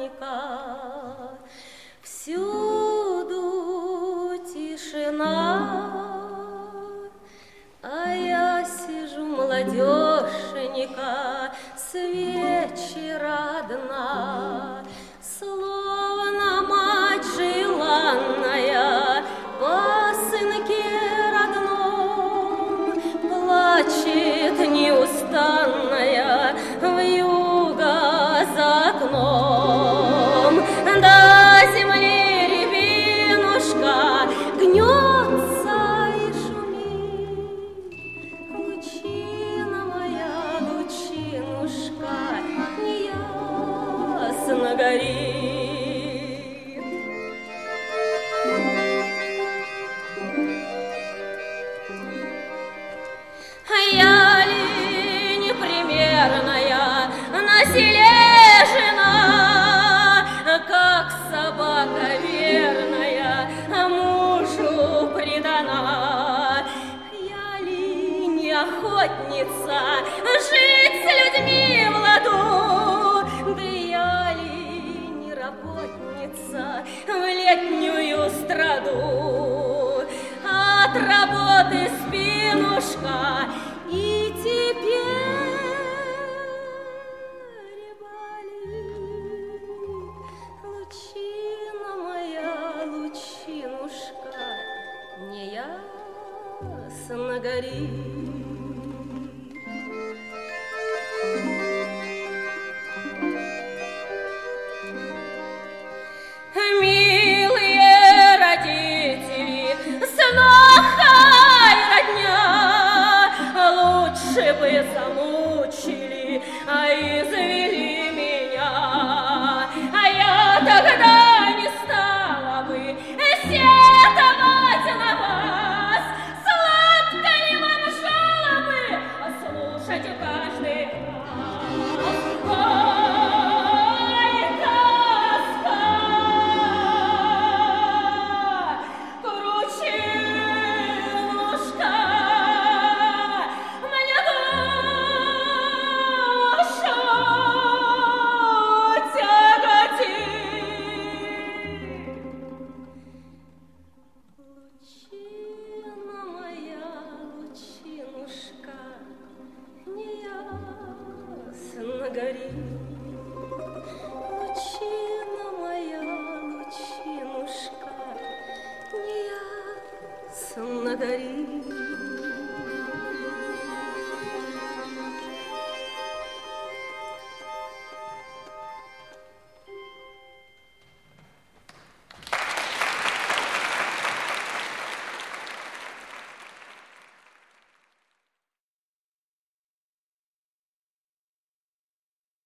праздника. Всюду тишина, а я сижу молодежника с вечера одна, словно мать желанная по сынке родном плачет неустанная вьюга за окном. До земли рябинушка гнется и шумит, лучина моя, лучинушка, неясно горит. Я ли непримерная на селе жена, как собака верная мужу предана? Я ли не охотница жить с людьми в ладу? Да я ли не работница в летнюю страду? От работы спинушка и теперь болит. Лучина моя, лучинушка, неясно горит. Милые родители, сноха и родня, лучше бы замучили, а извели меня. А я тогда не стала бы сетовать на вас. Сладко ли вам жалобы слушать каждый раз? Ой, тоска, кручинушка, мне душу тяготит. Лучина моя, лучинушка, неясно горит. Лучина моя, лучинушка, неясно горит.